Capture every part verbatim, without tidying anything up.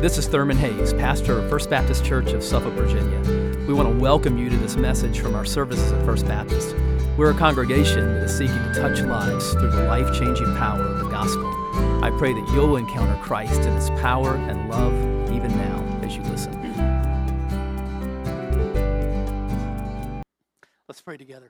This is Thurman Hayes, pastor of First Baptist Church of Suffolk, Virginia. We want to welcome you to this message from our services at First Baptist. We're a congregation that is seeking to touch lives through the life-changing power of the gospel. I pray that you'll encounter Christ in his power and love even now as you listen. Let's pray together.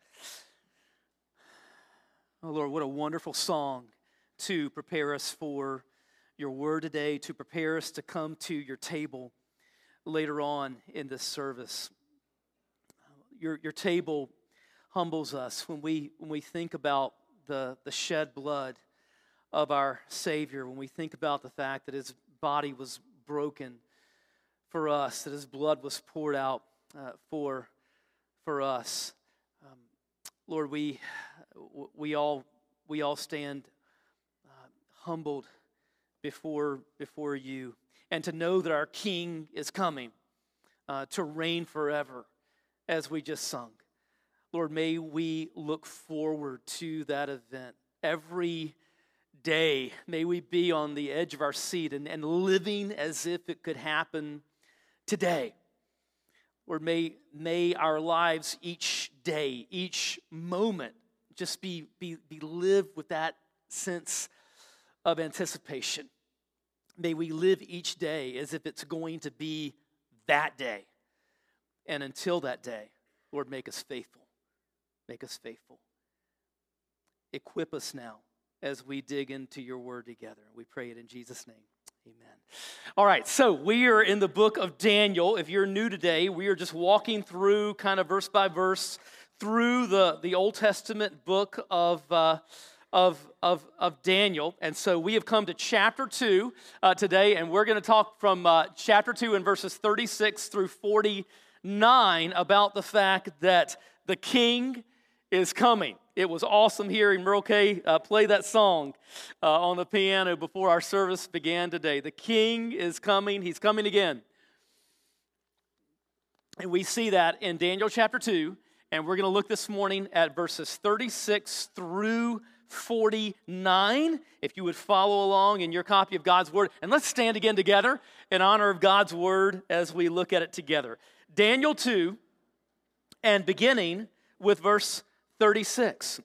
Oh Lord, what a wonderful song to prepare us for your word today, to prepare us to come to your table later on in this service. Your, your table humbles us when we when we think about the, the shed blood of our Savior, when we think about the fact that his body was broken for us, that his blood was poured out uh, for, for us. Um, Lord, we we all we all stand uh, humbled before before you, and to know that our King is coming uh, to reign forever, as we just sung. Lord, may we look forward to that event every day. May we be on the edge of our seat and, and living as if it could happen today. Lord, may, may our lives each day, each moment, just be, be, be lived with that sense of anticipation. May we live each day as if it's going to be that day. And until that day, Lord, make us faithful. Make us faithful. Equip us now as we dig into your word together. We pray it in Jesus' name. Amen. All right, so we are in the book of Daniel. If you're new today, we are just walking through kind of verse by verse through the, the Old Testament book of, uh, of, of, of Daniel. And so we have come to chapter two uh, today, and we're going to talk from uh, chapter two in verses thirty-six through forty-nine about the fact that the King is coming. It was awesome hearing Merle Kay uh, play that song uh, on the piano before our service began today. The King is coming. He's coming again. And we see that in Daniel chapter two, and we're going to look this morning at verses thirty-six through forty-nine. If you would follow along in your copy of God's Word. And let's stand again together in honor of God's Word as we look at it together. Daniel two, and beginning with verse thirty-six.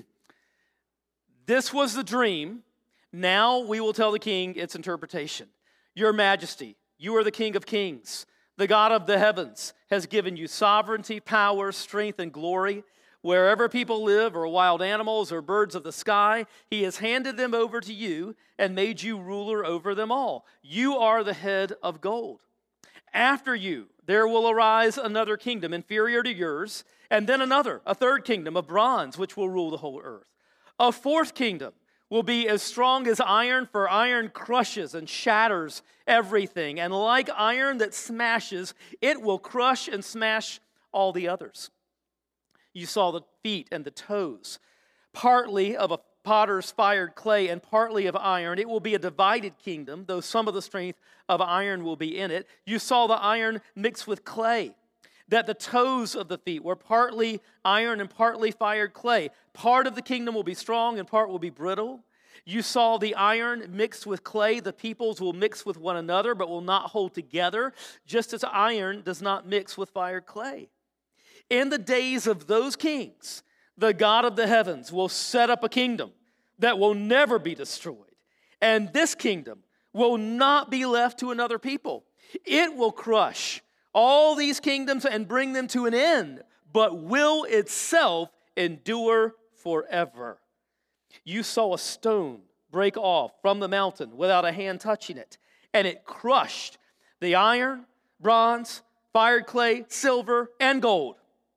This was the dream. Now we will tell the king its interpretation. Your Majesty, you are the King of kings. The God of the heavens has given you sovereignty, power, strength, and glory. Wherever people live, or wild animals, or birds of the sky, he has handed them over to you and made you ruler over them all. You are the head of gold. After you, there will arise another kingdom inferior to yours, and then another, a third kingdom of bronze, which will rule the whole earth. A fourth kingdom will be as strong as iron, for iron crushes and shatters everything. And like iron that smashes, it will crush and smash all the others. You saw the feet and the toes, partly of a potter's fired clay and partly of iron. It will be a divided kingdom, though some of the strength of iron will be in it. You saw the iron mixed with clay, that the toes of the feet were partly iron and partly fired clay. Part of the kingdom will be strong and part will be brittle. You saw the iron mixed with clay. The peoples will mix with one another but will not hold together, just as iron does not mix with fired clay. In the days of those kings, the God of the heavens will set up a kingdom that will never be destroyed. And this kingdom will not be left to another people. It will crush all these kingdoms and bring them to an end, but will itself endure forever. You saw a stone break off from the mountain without a hand touching it, and it crushed the iron, bronze, fired clay, silver, and gold.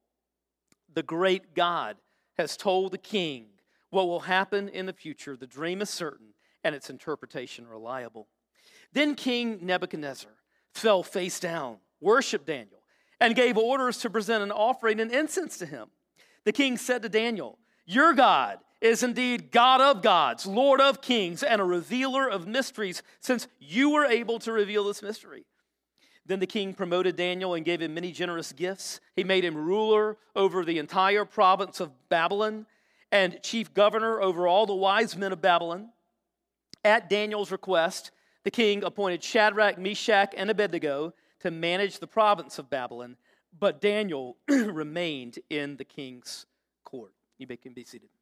The great God has told the king what will happen in the future. The dream is certain, and its interpretation reliable. Then King Nebuchadnezzar fell face down, worshiped Daniel, and gave orders to present an offering and incense to him. The king said to Daniel, your God is indeed God of gods, Lord of kings, and a revealer of mysteries, since you were able to reveal this mystery. Then the king promoted Daniel and gave him many generous gifts. He made him ruler over the entire province of Babylon and chief governor over all the wise men of Babylon. At Daniel's request, The king appointed Shadrach, Meshach, and Abednego to manage the province of Babylon, but Daniel remained in the king's court. You can be seated.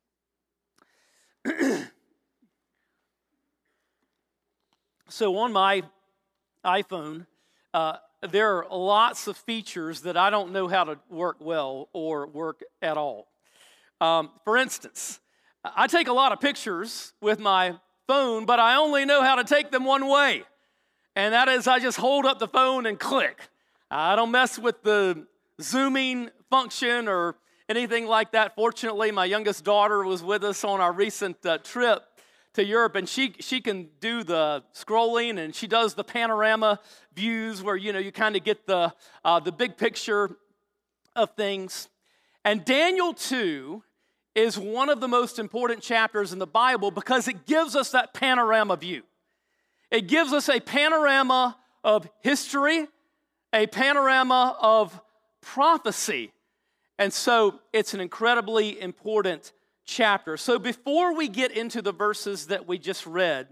So on my iPhone, uh, there are lots of features that I don't know how to work well or work at all. Um, for instance, I take a lot of pictures with my phone, but I only know how to take them one way. And that is I just hold up the phone and click. I don't mess with the zooming function or anything like that. Fortunately, my youngest daughter was with us on our recent uh, trip to Europe, and she she can do the scrolling, and she does the panorama views where, you know, you kind of get the uh, the big picture of things. And Daniel two is one of the most important chapters in the Bible because it gives us that panorama view. It gives us a panorama of history, a panorama of prophecy. And so it's an incredibly important chapter. So before we get into the verses that we just read,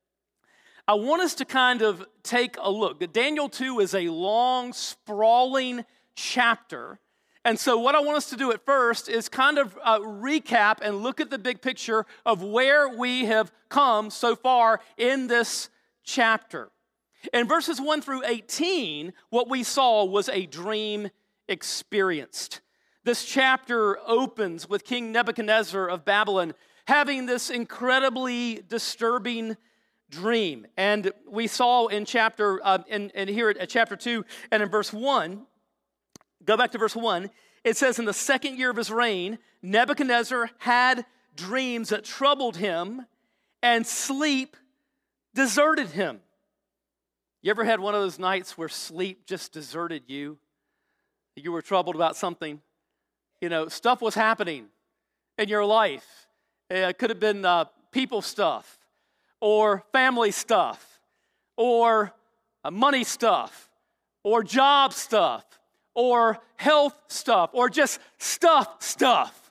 I want us to kind of take a look. Daniel two is a long, sprawling chapter. And so what I want us to do at first is kind of uh, recap and look at the big picture of where we have come so far in this chapter. In verses one through eighteen, what we saw was a dream experienced. This chapter opens with King Nebuchadnezzar of Babylon having this incredibly disturbing dream. And we saw in chapter, uh, in, in here at chapter two and in verse one, go back to verse one, it says, in the second year of his reign, Nebuchadnezzar had dreams that troubled him, and sleep deserted him. You ever had one of those nights where sleep just deserted you? You were troubled about something. You know, stuff was happening in your life. It could have been uh, people stuff, or family stuff, or uh, money stuff, or job stuff, or health stuff, or just stuff stuff.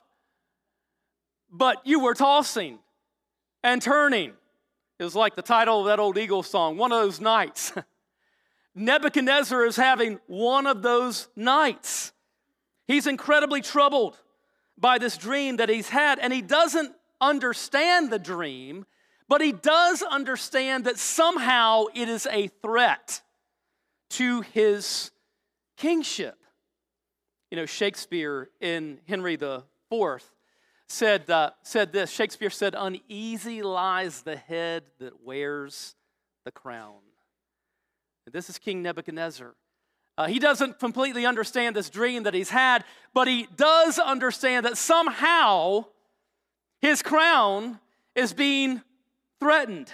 But you were tossing and turning. It was like the title of that old Eagles song, one of those nights. Nebuchadnezzar is having one of those nights. He's incredibly troubled by this dream that he's had, and he doesn't understand the dream, but he does understand that somehow it is a threat to his kingship. You know, Shakespeare in Henry the Fourth said, uh, said this. Shakespeare said, "Uneasy lies the head that wears the crown." And this is King Nebuchadnezzar. Uh, he doesn't completely understand this dream that he's had, but he does understand that somehow his crown is being threatened.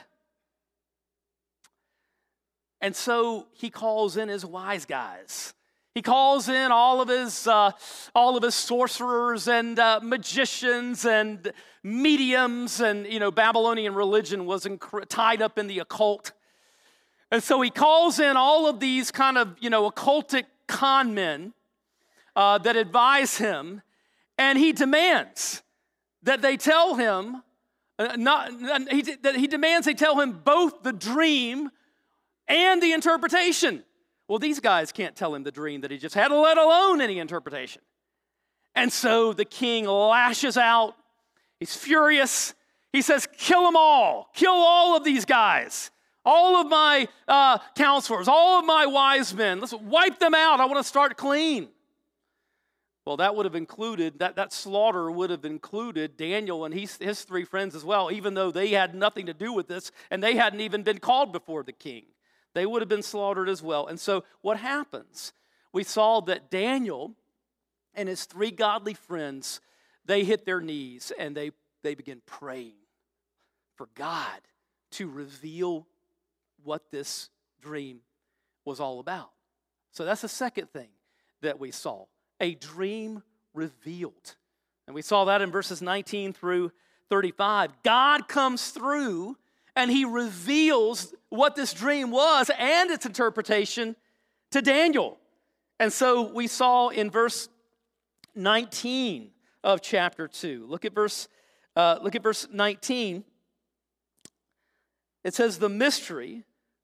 And so he calls in his wise guys. He calls in all of his, uh, all of his sorcerers and uh, magicians and mediums, and you know, Babylonian religion was inc- tied up in the occult. And so he calls in all of these kind of, you know, occultic con men uh, that advise him, and he demands that they tell him, uh, not he, that he demands they tell him both the dream and the interpretation. Well, these guys can't tell him the dream that he just had, let alone any interpretation. And so the king lashes out. He's furious. He says, "Kill them all. Kill all of these guys. All of my uh, counselors, all of my wise men. Let's wipe them out. I want to start clean." Well, that would have included, that, that slaughter would have included Daniel and his, his three friends as well, even though they had nothing to do with this, and they hadn't even been called before the king. They would have been slaughtered as well. And so what happens? We saw that Daniel and his three godly friends, they hit their knees and they, they begin praying for God to reveal what this dream was all about. So that's the second thing that we saw, a dream revealed. And we saw that in verses nineteen through thirty-five. God comes through and he reveals what this dream was and its interpretation to Daniel. And so we saw in verse nineteen of chapter two. Look at verse, uh, look at verse nineteen. It says, "The mystery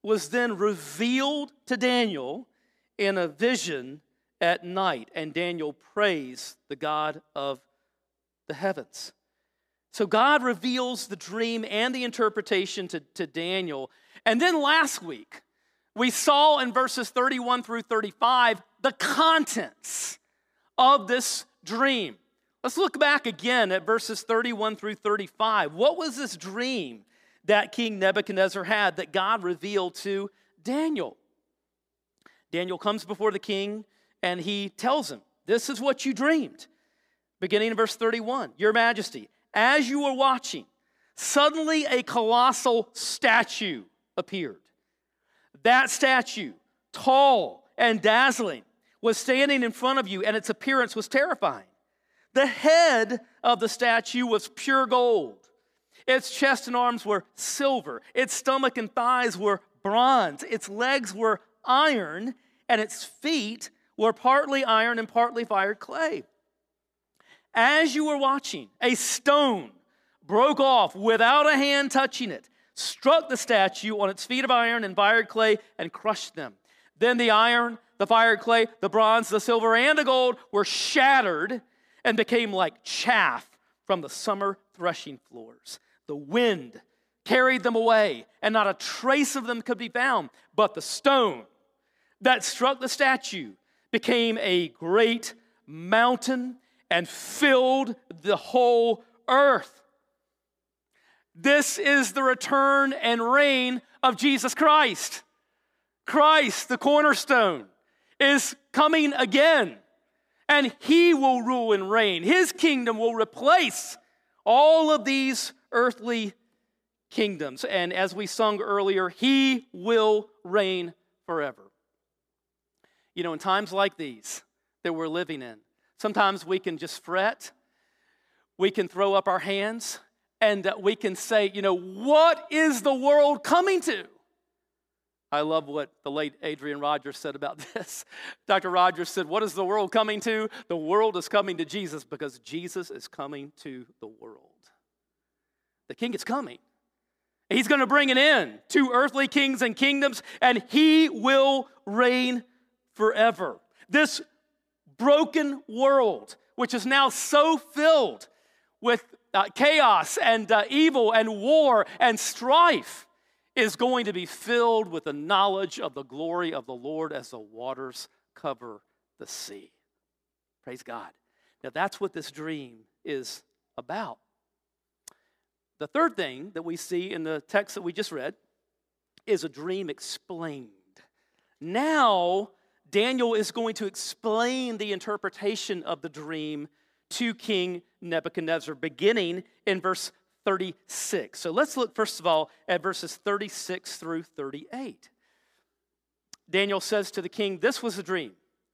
was then revealed to Daniel in a vision at night, and Daniel praised the God of the heavens. So God reveals the dream and the interpretation to, to Daniel. And then last week, we saw in verses thirty-one through thirty-five the contents of this dream. Let's look back again at verses thirty-one through thirty-five. What was this dream that King Nebuchadnezzar had that God revealed to Daniel? Daniel comes before the king and he tells him, this is what you dreamed. Beginning in verse thirty-one, Your Majesty, as you were watching, suddenly a colossal statue appeared. That statue, tall and dazzling, was standing in front of you, and its appearance was terrifying. The head of the statue was pure gold. Its chest and arms were silver. Its stomach and thighs were bronze. Its legs were iron, and its feet were partly iron and partly fired clay. As you were watching, a stone broke off without a hand touching it, struck the statue on its feet of iron and fired clay, and crushed them. Then the iron, the fired clay, the bronze, the silver, and the gold were shattered and became like chaff from the summer threshing floors. The wind carried them away, and not a trace of them could be found. But the stone that struck the statue became a great mountain and filled the whole earth. This is the return and reign of Jesus Christ. Christ, the cornerstone, is coming again, and he will rule and reign. His kingdom will replace all of these earthly kingdoms. And as we sung earlier, he will reign forever. You know, in times like these that we're living in, sometimes we can just fret, we can throw up our hands, and we can say, you know, what is the world coming to? I love what the late Adrian Rogers said about this. Doctor Rogers said, what is the world coming to? The world is coming to Jesus because Jesus is coming to the world. The king is coming. He's going to bring an end to earthly kings and kingdoms, and he will reign forever. This broken world, which is now so filled with uh, chaos and uh, evil and war and strife, is going to be filled with the knowledge of the glory of the Lord as the waters cover the sea. Praise God. Now that's what this dream is about. The third thing that we see in the text that we just read is a dream explained. Now, Daniel is going to explain the interpretation of the dream to King Nebuchadnezzar, beginning in verse thirty-six. So let's look first of all at verses thirty-six through thirty-eight. Daniel says to the king, this was a dream.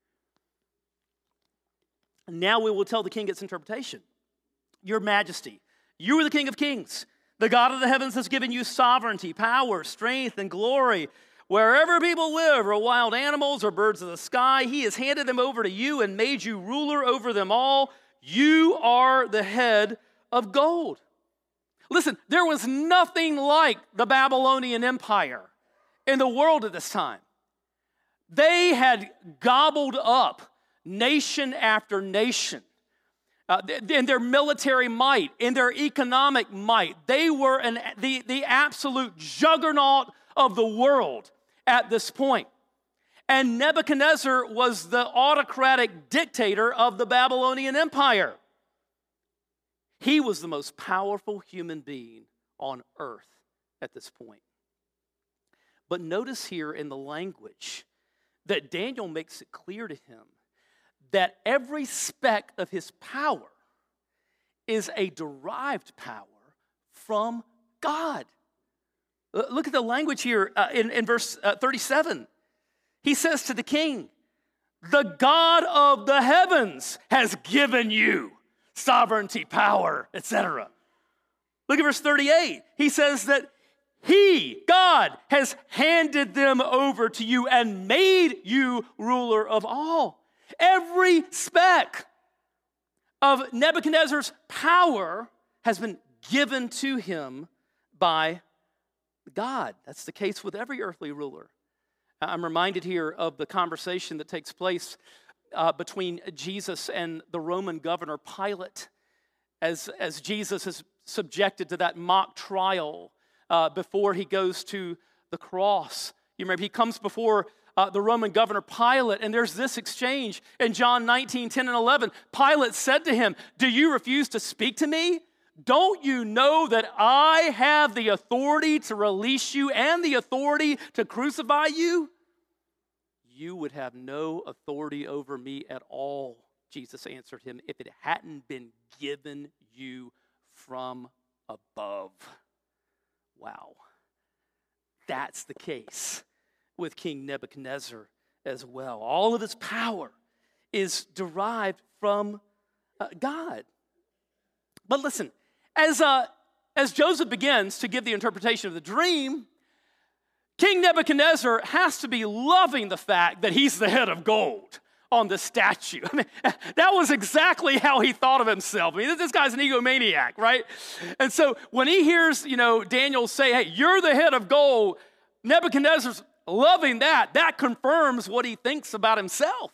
Now we will tell the king its interpretation. Your Majesty, you are the King of Kings. The God of the heavens has given you sovereignty, power, strength, and glory. Wherever people live, or wild animals, or birds of the sky, he has handed them over to you and made you ruler over them all. You are the head of gold. Listen, there was nothing like the Babylonian Empire in the world at this time. They had gobbled up nation after nation. Uh, in their military might, in their economic might. They were an, the, the absolute juggernaut of the world at this point. And Nebuchadnezzar was the autocratic dictator of the Babylonian Empire. He was the most powerful human being on earth at this point. But notice here in the language that Daniel makes it clear to him that every speck of his power is a derived power from God. Look at the language here uh, in, in verse uh, thirty-seven. He says to the king, the God of the heavens has given you sovereignty, power, et cetera. Look at verse thirty-eight. He says that he, God, has handed them over to you and made you ruler of all. Every speck of Nebuchadnezzar's power has been given to him by God. That's the case with every earthly ruler. I'm reminded here of the conversation that takes place uh, between Jesus and the Roman governor Pilate as, as Jesus is subjected to that mock trial uh, before he goes to the cross. You remember, he comes before uh, the Roman governor Pilate, and there's this exchange in John nineteen, ten and eleven. Pilate said to him, "Do you refuse to speak to me? Don't you know that I have the authority to release you and the authority to crucify you?" "You would have no authority over me at all," Jesus answered him, "if it hadn't been given you from above." Wow. That's the case with King Nebuchadnezzar as well. All of his power is derived from uh, God. But listen, as, uh, as Joseph begins to give the interpretation of the dream, King Nebuchadnezzar has to be loving the fact that he's the head of gold on the statue. I mean, that was exactly how he thought of himself. I mean, this guy's an egomaniac, right? And so when he hears, you know, Daniel say, "Hey, you're the head of gold," Nebuchadnezzar's loving that. That confirms what he thinks about himself.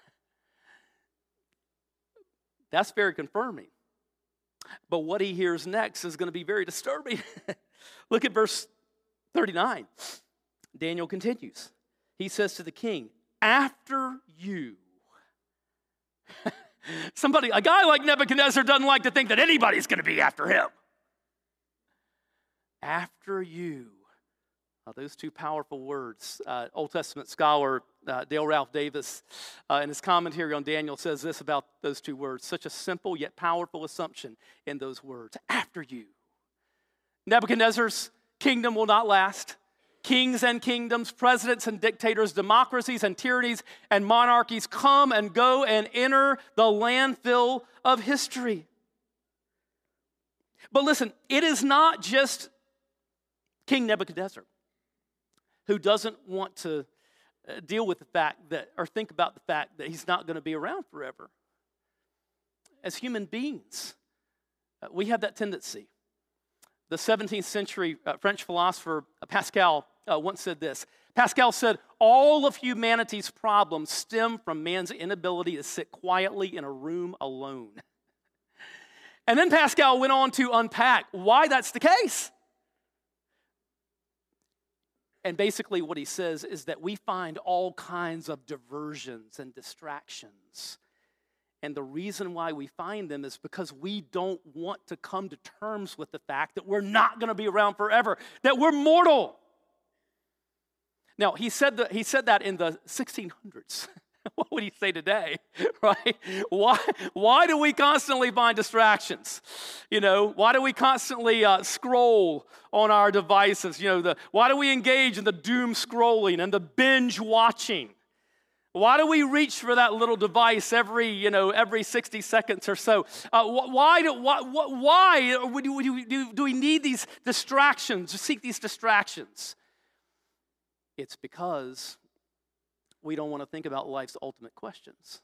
That's very confirming. But what he hears next is going to be very disturbing. Look at verse thirty-nine. Daniel continues. He says to the king, "After you." Somebody, a guy like Nebuchadnezzar doesn't like to think that anybody's going to be after him. After you. Uh, those two powerful words. Uh, Old Testament scholar uh, Dale Ralph Davis, uh, in his commentary on Daniel, says this about those two words: such a simple yet powerful assumption in those words. After you. Nebuchadnezzar's kingdom will not last. Kings and kingdoms, presidents and dictators, democracies and tyrannies and monarchies come and go and enter the landfill of history. But listen, it is not just King Nebuchadnezzar who doesn't want to deal with the fact that, or think about the fact that he's not going to be around forever. As human beings, we have that tendency. The seventeenth century uh, French philosopher uh, Pascal uh, once said this. Pascal said, "All of humanity's problems stem from man's inability to sit quietly in a room alone." And then Pascal went on to unpack why that's the case. And basically what he says is that we find all kinds of diversions and distractions. And the reason why we find them is because we don't want to come to terms with the fact that we're not going to be around forever, that we're mortal. Now, he said that, he said that in the sixteen hundreds. What would he say today, right? Why, why do we constantly find distractions? You know, why do we constantly uh, scroll on our devices? You know, the, why do we engage in the doom scrolling and the binge watching? Why do we reach for that little device every, you know, every sixty seconds or so? Uh, why, do, why, why do, do, do we need these distractions, seek these distractions? It's because we don't want to think about life's ultimate questions,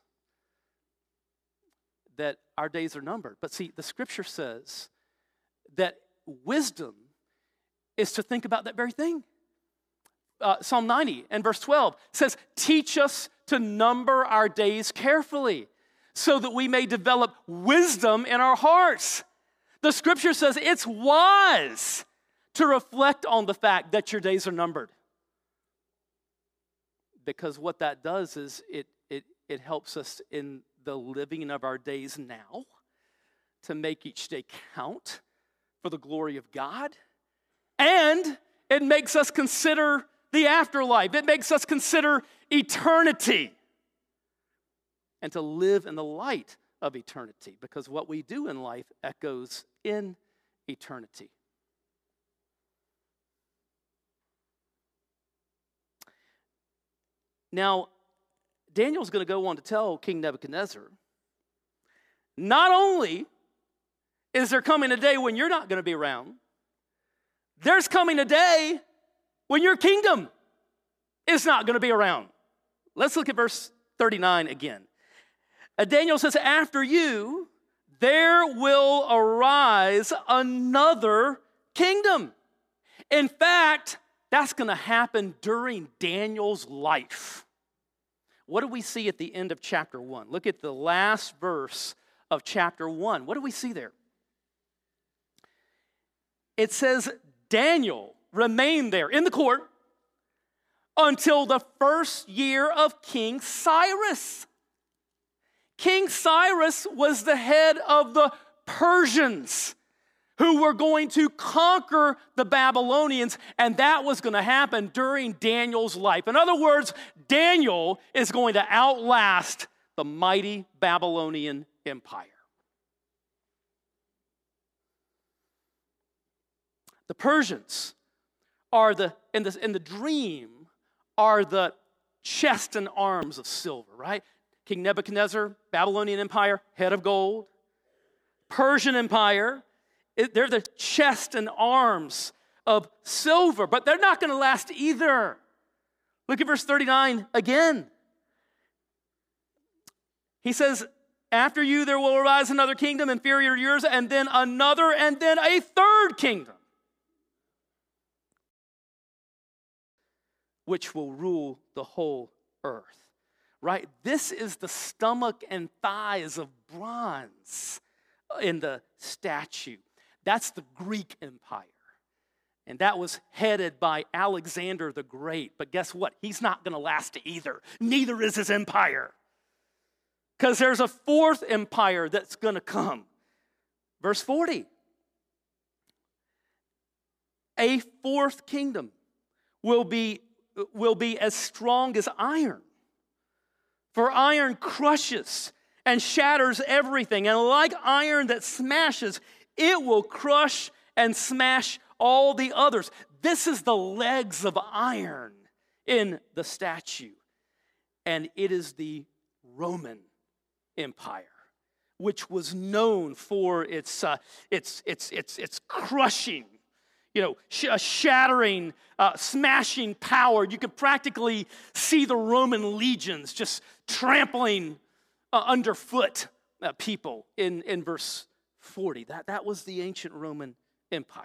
that our days are numbered. But see, the scripture says that wisdom is to think about that very thing. Uh, Psalm ninety and verse twelve says, "Teach us to number our days carefully so that we may develop wisdom in our hearts." The scripture says it's wise to reflect on the fact that your days are numbered. Because what that does is it, it, it helps us in the living of our days now to make each day count for the glory of God. And it makes us consider the afterlife. It makes us consider eternity and to live in the light of eternity, because what we do in life echoes in eternity. Now, Daniel's going to go on to tell King Nebuchadnezzar, not only is there coming a day when you're not going to be around, there's coming a day when your kingdom is not going to be around. Let's look at verse thirty-nine again. Uh, Daniel says, "After you, there will arise another kingdom. In fact, that's going to happen during Daniel's life. What do we see at the end of chapter one? Look at the last verse of chapter one. What do we see there? It says, Daniel remained there in the court until the first year of King Cyrus. King Cyrus was the head of the Persians who were going to conquer the Babylonians, and that was going to happen during Daniel's life. In other words, Daniel is going to outlast the mighty Babylonian Empire. The Persians are the, in the, in the dream, are the chest and arms of silver, right? King Nebuchadnezzar, Babylonian Empire, head of gold. Persian Empire, it, they're the chest and arms of silver, but they're not going to last either. Look at verse thirty-nine again. He says, after you there will arise another kingdom inferior to yours, and then another, and then a third kingdom, which will rule the whole earth. Right? This is the stomach and thighs of bronze in the statue. That's the Greek Empire. And that was headed by Alexander the Great. But guess what? He's not going to last either. Neither is his empire. Because there's a fourth empire that's going to come. Verse forty. A fourth kingdom will be, will be as strong as iron. For iron crushes and shatters everything. And like iron that smashes, it will crush and smash all the others. This is the legs of iron in the statue. And it is the Roman Empire, which was known for its, uh, its, its, its, its crushing, you know, sh- shattering, uh, smashing power. You could practically see the Roman legions just trampling uh, underfoot uh, people in, in verse forty. That, that was the ancient Roman Empire.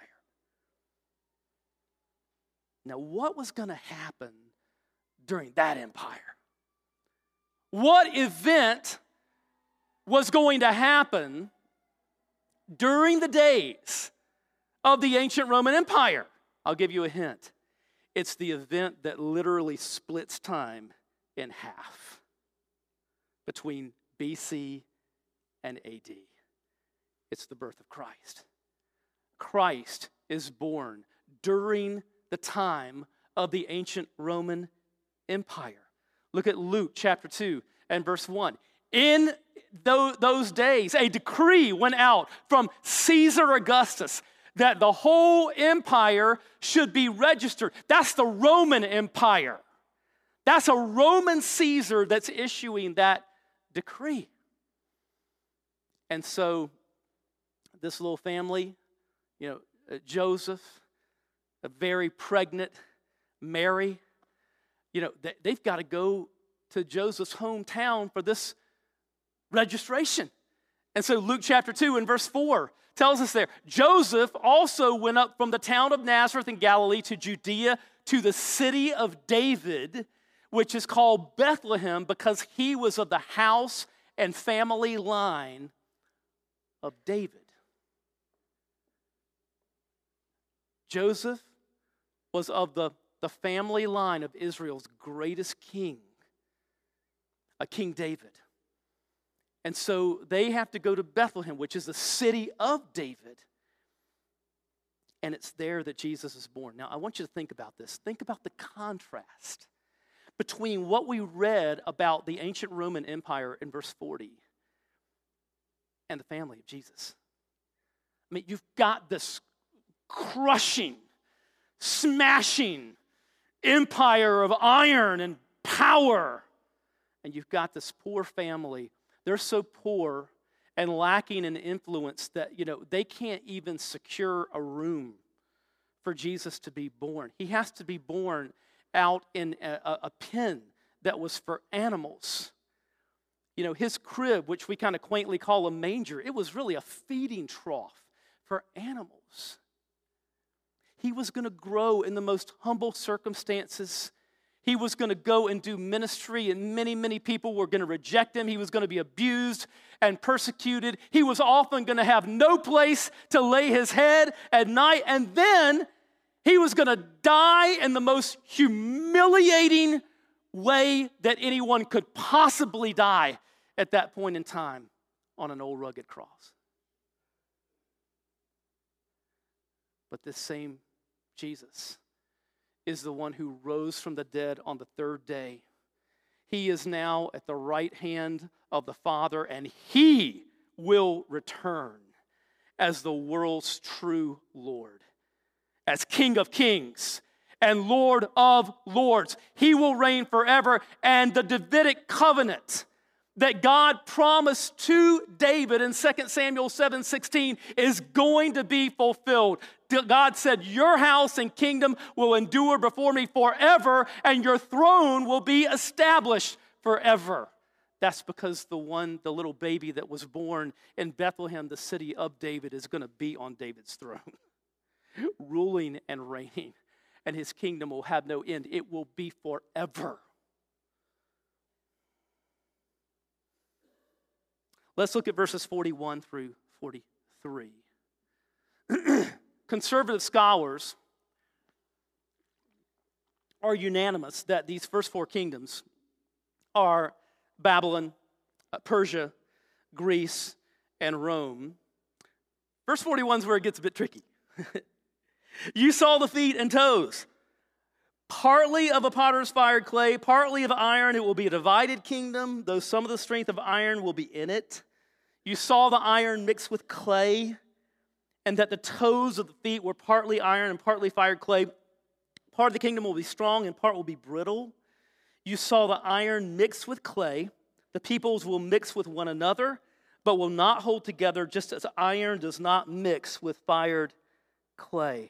Now, what was going to happen during that empire? What event was going to happen during the days of the ancient Roman Empire? I'll give you a hint. It's the event that literally splits time in half between B C and A D. It's the birth of Christ. Christ is born during the time of the ancient Roman Empire. Look at Luke chapter two and verse one. In those days, a decree went out from Caesar Augustus that the whole empire should be registered. That's the Roman Empire. That's a Roman Caesar that's issuing that decree. And so this little family, you know, uh, Joseph, a very pregnant Mary, you know, they, they've got to go to Joseph's hometown for this registration. And so Luke chapter two and verse four tells us there, Joseph also went up from the town of Nazareth in Galilee to Judea, to the city of David, which is called Bethlehem, because he was of the house and family line of David. Joseph was of the, the family line of Israel's greatest king, a King David. And so they have to go to Bethlehem, which is the city of David. And it's there that Jesus is born. Now, I want you to think about this. Think about the contrast between what we read about the ancient Roman Empire in verse forty and the family of Jesus. I mean, you've got this crushing, smashing empire of iron and power. And you've got this poor family. They're so poor and lacking in influence that, you know, they can't even secure a room for Jesus to be born. He has to be born out in a, a pen that was for animals. You know, his crib, which we kind of quaintly call a manger, it was really a feeding trough for animals. he was going to grow in the most humble circumstances. He was going to go and do ministry, and many, many people were going to reject him. He was going to be abused and persecuted. He was often going to have no place to lay his head at night, and then he was going to die in the most humiliating way that anyone could possibly die at that point in time, on an old rugged cross. But this same Jesus is the one who rose from the dead on the third day. He is now at the right hand of the Father, and he will return as the world's true Lord, as King of Kings and Lord of Lords. He will reign forever, and the Davidic covenant that God promised to David in Second Samuel seven sixteen is going to be fulfilled. God said, your house and kingdom will endure before me forever, and your throne will be established forever. That's because the one, the little baby that was born in Bethlehem, the city of David, is going to be on David's throne, ruling and reigning, and his kingdom will have no end. It will be forever. Let's look at verses forty-one through forty-three. Conservative scholars are unanimous that these first four kingdoms are Babylon, Persia, Greece, and Rome. Verse forty-one is where it gets a bit tricky. You saw the feet and toes, partly of a potter's fired clay, partly of iron. It will be a divided kingdom, though some of the strength of iron will be in it. You saw the iron mixed with clay, and that the toes of the feet were partly iron and partly fired clay. Part of the kingdom will be strong and part will be brittle. You saw the iron mixed with clay. The peoples will mix with one another, but will not hold together, just as iron does not mix with fired clay.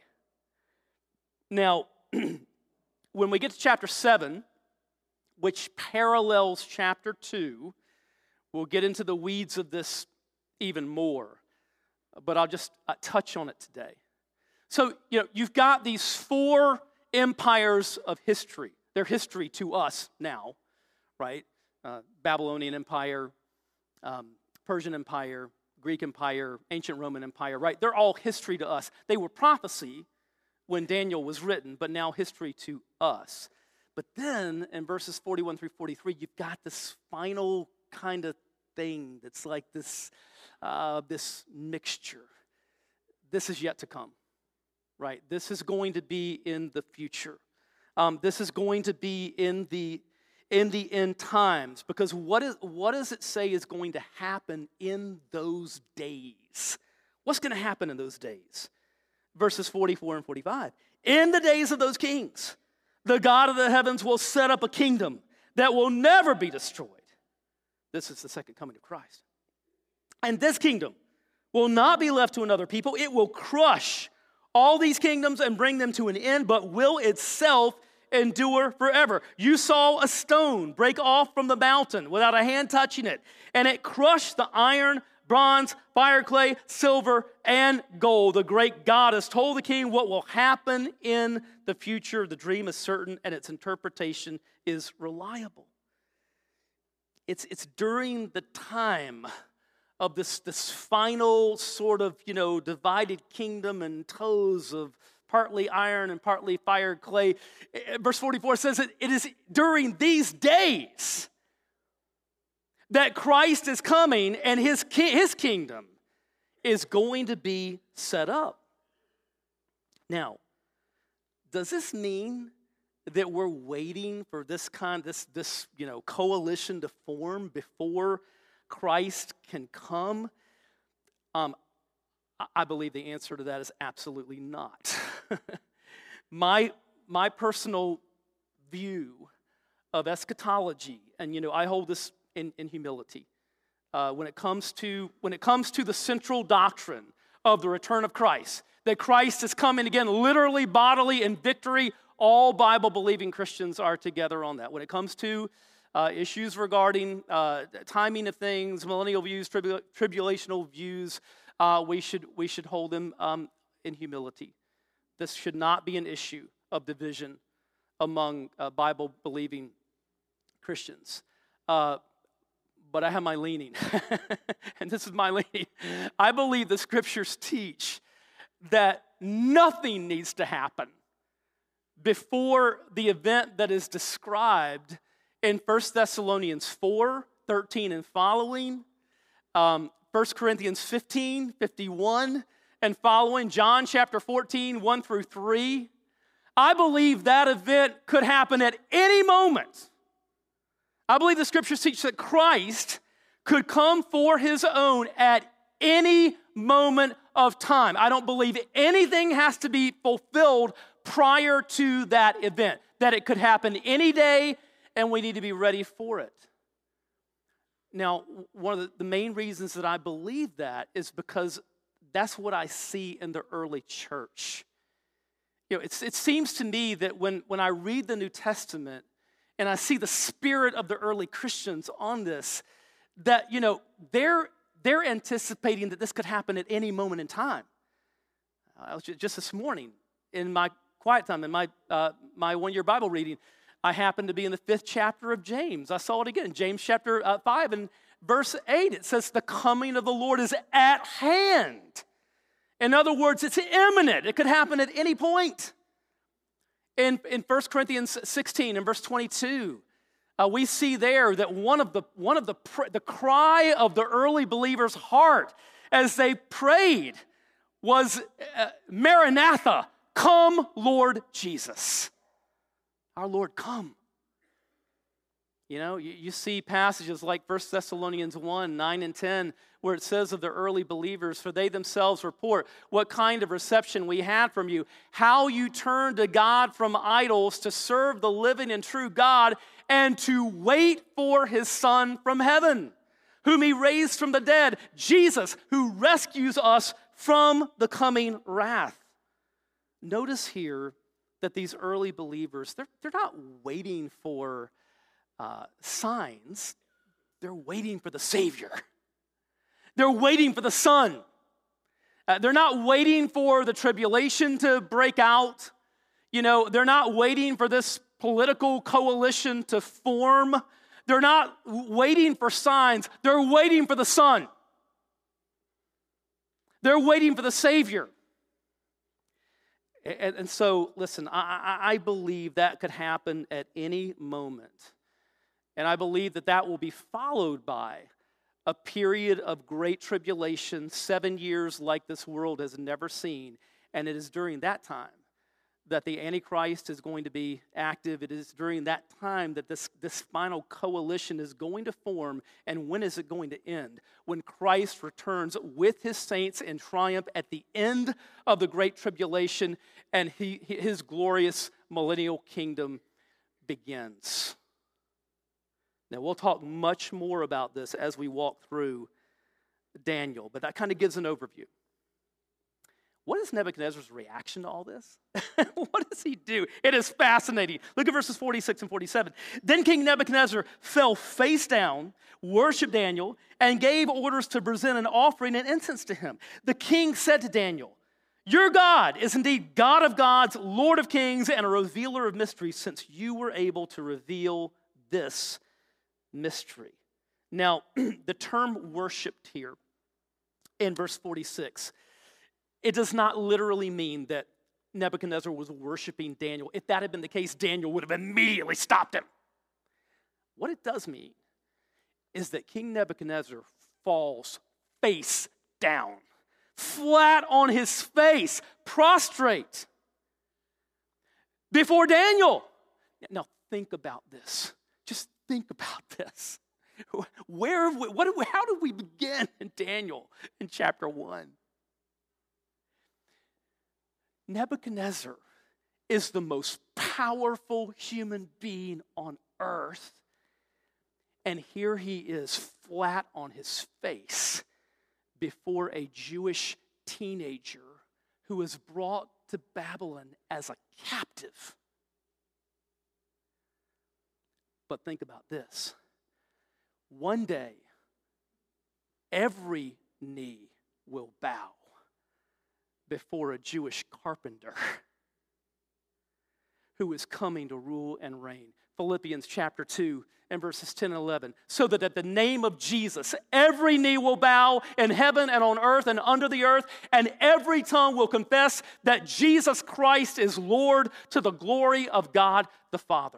Now, when we get to chapter seven, which parallels chapter two, we'll get into the weeds of this even more. But I'll just uh, touch on it today. So, you know, you've got these four empires of history. They're history to us now, right? Uh, Babylonian Empire, um, Persian Empire, Greek Empire, Ancient Roman Empire, right? They're all history to us. They were prophecy when Daniel was written, but now history to us. But then in verses forty-one through forty-three, you've got this final kind of thing that's like this, uh, this mixture. This is yet to come, right? This is going to be in the future. Um, this is going to be in the in the end times, because what is what does it say is going to happen in those days? What's going to happen in those days? Verses forty-four and forty-five. In the days of those kings, the God of the heavens will set up a kingdom that will never be destroyed. This is the second coming of Christ. And this kingdom will not be left to another people. It will crush all these kingdoms and bring them to an end, but will itself endure forever. You saw a stone break off from the mountain without a hand touching it, and it crushed the iron, bronze, fire, clay, silver, and gold. The great God has told the king what will happen in the future. The dream is certain, and its interpretation is reliable. It's, it's during the time of this, this final sort of, you know, divided kingdom and toes of partly iron and partly fired clay. Verse forty-four says that it is during these days that Christ is coming and his, his kingdom is going to be set up. Now, does this mean that we're waiting for this kind, this, this, you know, coalition to form before Christ can come? Um, I believe the answer to that is absolutely not. my, my personal view of eschatology, and you know, I hold this in, in humility, uh, when it comes to when it comes to the central doctrine of the return of Christ, that Christ is coming again, literally, bodily, in victory. All Bible-believing Christians are together on that. When it comes to uh, issues regarding uh, timing of things, millennial views, tribu- tribulational views, uh, we should we should hold them um, in humility. this should not be an issue of division among uh, Bible-believing Christians. Uh, but I have my leaning, and this is my leaning. I believe the scriptures teach that nothing needs to happen before the event that is described in First Thessalonians four, thirteen and following, um, First Corinthians fifteen, fifty-one and following, John chapter fourteen, one through three. I believe that event could happen at any moment. I believe the scriptures teach that Christ could come for his own at any moment of time. I don't believe anything has to be fulfilled prior to that event, that it could happen any day, and we need to be ready for it. Now, one of the, the main reasons that I believe that is because that's what I see in the early church. You know, it's, it seems to me that when, when I read the New Testament and I see the spirit of the early Christians on this, that, you know, they're, they're anticipating that this could happen at any moment in time. I was just, just this morning in my quiet time, in my, uh, my one-year Bible reading, I happened to be in the fifth chapter of James. I saw it again, James chapter uh, five and verse eight. It says, the coming of the Lord is at hand. In other words, it's imminent. It could happen at any point. In, in First Corinthians sixteen and verse twenty-two, uh, we see there that one of the, one of the, pr- the cry of the early believers' heart as they prayed was, uh, Maranatha, come, Lord Jesus. Our Lord, come. You know, you, you see passages like First Thessalonians one, nine and ten, where it says of the early believers, for they themselves report what kind of reception we had from you, how you turned to God from idols to serve the living and true God and to wait for his Son from heaven, whom he raised from the dead, Jesus, who rescues us from the coming wrath. Notice here that these early believers, they're, they're not waiting for uh, signs. They're waiting for the Savior. They're waiting for the Son. Uh, they're not waiting for the tribulation to break out. You know, they're not waiting for this political coalition to form. They're not waiting for signs. They're waiting for the Son. They're waiting for the Savior. And, and so, listen, I, I believe that could happen at any moment. And I believe that that will be followed by a period of great tribulation, seven years like this world has never seen. And it is during that time that the Antichrist is going to be active. It is during that time that this, this final coalition is going to form. And when is it going to end? When Christ returns with his saints in triumph at the end of the great tribulation and he, his glorious millennial kingdom begins. Now, we'll talk much more about this as we walk through Daniel, but that kind of gives an overview. What is Nebuchadnezzar's reaction to all this? What does he do? It is fascinating. Look at verses forty-six and forty-seven. Then King Nebuchadnezzar fell face down, worshiped Daniel, and gave orders to present an offering and incense to him. The king said to Daniel, your God is indeed God of gods, Lord of kings, and a revealer of mysteries, since you were able to reveal this mystery. Now, the term worshiped here in verse forty-six, it does not literally mean that Nebuchadnezzar was worshiping Daniel. If that had been the case, Daniel would have immediately stopped him. What it does mean is that King Nebuchadnezzar falls face down, flat on his face, prostrate before Daniel. Now, think about this. Just think about this. Where, what, how do we begin in Daniel in chapter one? Nebuchadnezzar is the most powerful human being on earth. And here he is flat on his face before a Jewish teenager who was brought to Babylon as a captive. But think about this. One day, every knee will bow before a Jewish carpenter who is coming to rule and reign. Philippians chapter two and verses ten and eleven. So that at the name of Jesus, every knee will bow in heaven and on earth and under the earth, and every tongue will confess that Jesus Christ is Lord, to the glory of God the Father.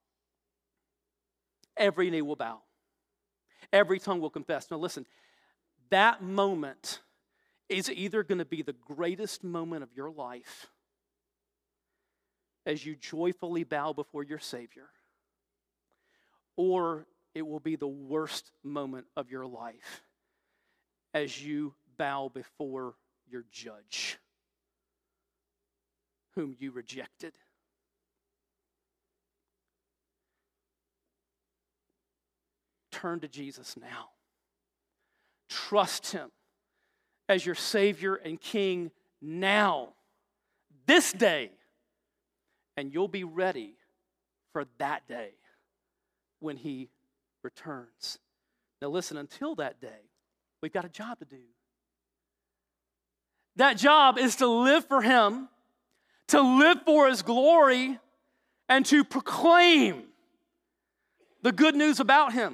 Every knee will bow. Every tongue will confess. Now listen, that moment is either going to be the greatest moment of your life as you joyfully bow before your Savior, or it will be the worst moment of your life as you bow before your judge, whom you rejected. Turn to Jesus now. Trust him as your Savior and King now, this day, and you'll be ready for that day when he returns. Now listen, until that day, we've got a job to do. That job is to live for him, to live for his glory, and to proclaim the good news about him.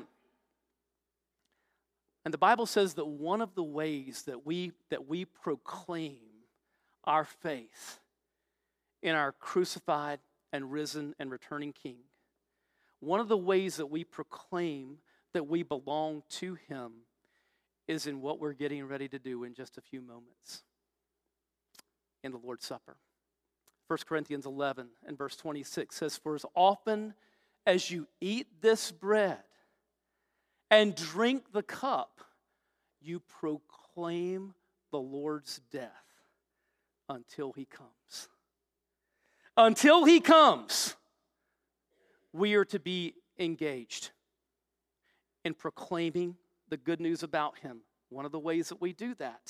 And the Bible says that one of the ways that we, that we proclaim our faith in our crucified and risen and returning King, one of the ways that we proclaim that we belong to him is in what we're getting ready to do in just a few moments in the Lord's Supper. First Corinthians eleven and verse twenty-six says, "For as often as you eat this bread and drink the cup, you proclaim the Lord's death until he comes." Until he comes, we are to be engaged in proclaiming the good news about him. One of the ways that we do that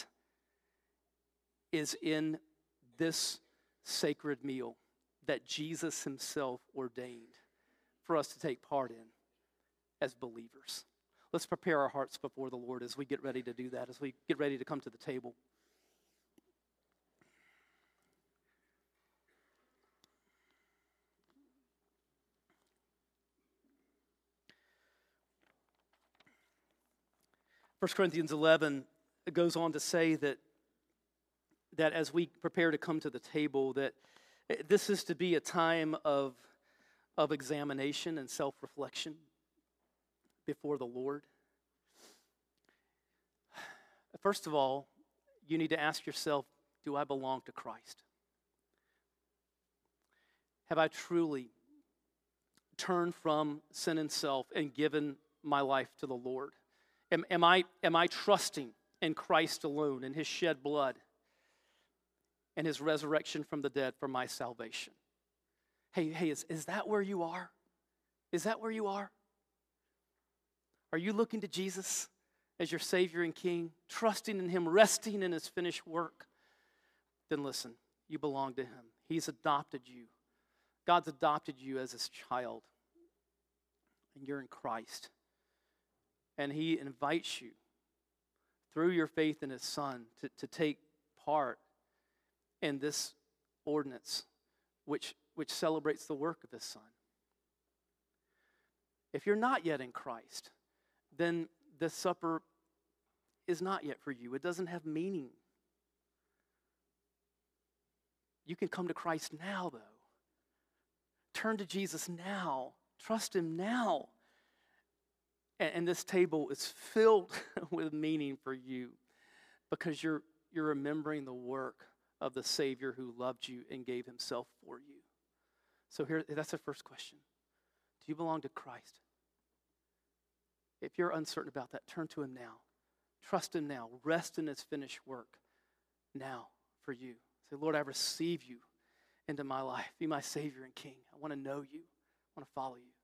is in this sacred meal that Jesus himself ordained for us to take part in as believers. Let's prepare our hearts before the Lord as we get ready to do that, as we get ready to come to the table. First Corinthians eleven goes on to say that, that as we prepare to come to the table, that this is to be a time of, of examination and self-reflection before the Lord. First of all, you need to ask yourself, do I belong to Christ? Have I truly turned from sin and self and given my life to the Lord? Am, am, I, am I trusting in Christ alone, in his shed blood, and his resurrection from the dead for my salvation? Hey, hey, is, is that where you are? Is that where you are? Are you looking to Jesus as your Savior and King, trusting in him, resting in his finished work? Then listen, you belong to him. He's adopted you. God's adopted you as his child, and you're in Christ. And he invites you, through your faith in his Son, to, to take part in this ordinance, which, which celebrates the work of his Son. If you're not yet in Christ, then this supper is not yet for you. It doesn't have meaning. You can come to Christ now, though. Turn to Jesus now. Trust him now. And, and this table is filled with meaning for you because you're, you're remembering the work of the Savior who loved you and gave himself for you. So here, that's the first question. Do you belong to Christ? If you're uncertain about that, turn to him now. Trust him now. Rest in his finished work now for you. Say, Lord, I receive you into my life. Be my Savior and King. I want to know you. I want to follow you.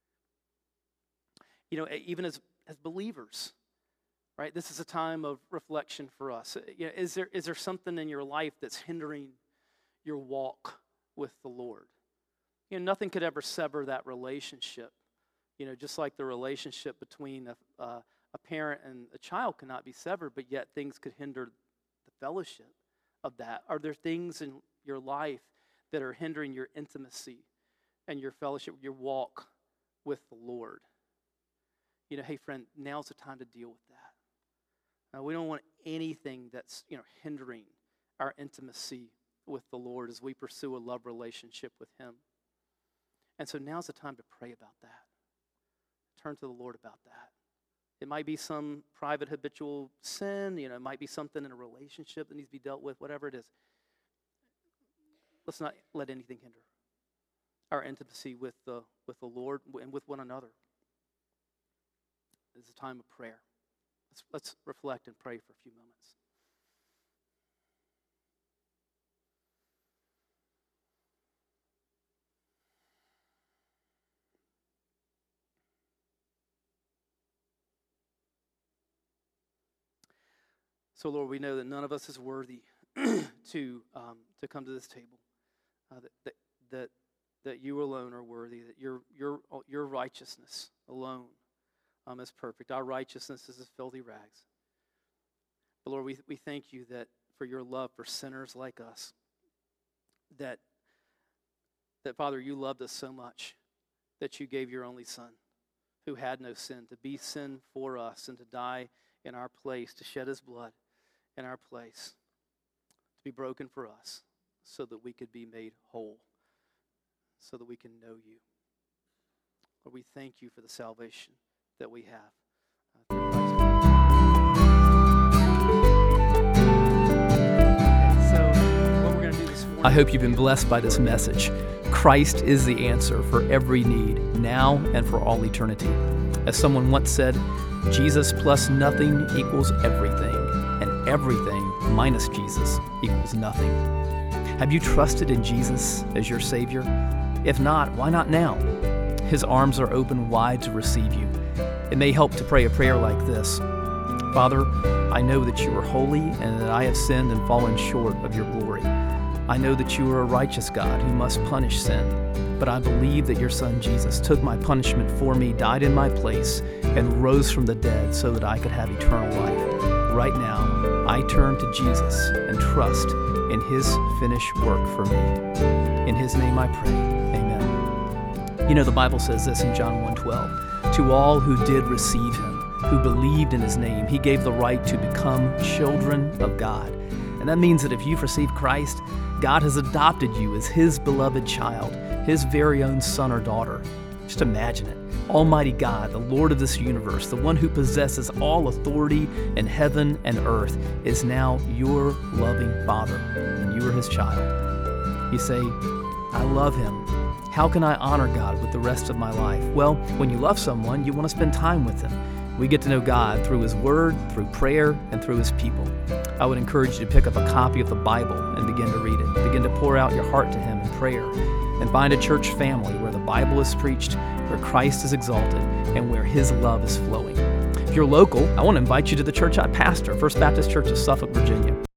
You know, even as, as believers, right, this is a time of reflection for us. You know, is there, is there something in your life that's hindering your walk with the Lord? You know, nothing could ever sever that relationship. You know, just like the relationship between a, uh, a parent and a child cannot be severed, but yet things could hinder the fellowship of that. Are there things in your life that are hindering your intimacy and your fellowship, your walk with the Lord. You know, hey friend, now's the time to deal with that. Uh, we don't want anything that's, you know, hindering our intimacy with the Lord as we pursue a love relationship with him. And so now's the time to pray about that. Turn to the Lord about that. It might be some private habitual sin, you know, it might be something in a relationship that needs to be dealt with, whatever it is. Let's not let anything hinder our intimacy with the with the Lord and with one another. It's a time of prayer. Let's, let's reflect and pray for a few moments. So, Lord, we know that none of us is worthy to um, to come to this table. Uh, that, that that that you alone are worthy. That your your your righteousness alone um, is perfect. Our righteousness is as filthy rags. But Lord, we we thank you that for your love for sinners like us. That that Father, you loved us so much that you gave your only Son, who had no sin, to be sin for us and to die in our place, to shed his blood in our place, to be broken for us so that we could be made whole, so that we can know you. Lord, we thank you for the salvation that we have. Uh, through Christ. Okay, so what we're going to do this morning, I hope you've been blessed by this message. Christ is the answer for every need, now and for all eternity. As someone once said, Jesus plus nothing equals everything, and everything minus Jesus equals nothing. Have you trusted in Jesus as your Savior? If not, why not now? His arms are open wide to receive you. It may help to pray a prayer like this. Father, I know that you are holy and that I have sinned and fallen short of your glory. I know that you are a righteous God who must punish sin, but I believe that your Son Jesus took my punishment for me, died in my place, and rose from the dead so that I could have eternal life. Right now, I turn to Jesus and trust in his finished work for me. In his name I pray, amen. You know, the Bible says this in John one twelve, to all who did receive him, who believed in his name, he gave the right to become children of God. And that means that if you've received Christ, God has adopted you as his beloved child, his very own son or daughter. Just imagine it. Almighty God, the Lord of this universe, the one who possesses all authority in heaven and earth, is now your loving Father, and you are his child. You say, I love him. How can I honor God with the rest of my life? Well, when you love someone, you want to spend time with them. We get to know God through his word, through prayer, and through his people. I would encourage you to pick up a copy of the Bible and begin to read it. Begin to pour out your heart to him in prayer. And find a church family where the Bible is preached, where Christ is exalted, and where his love is flowing. If you're local, I want to invite you to the church I pastor, First Baptist Church of Suffolk, Virginia.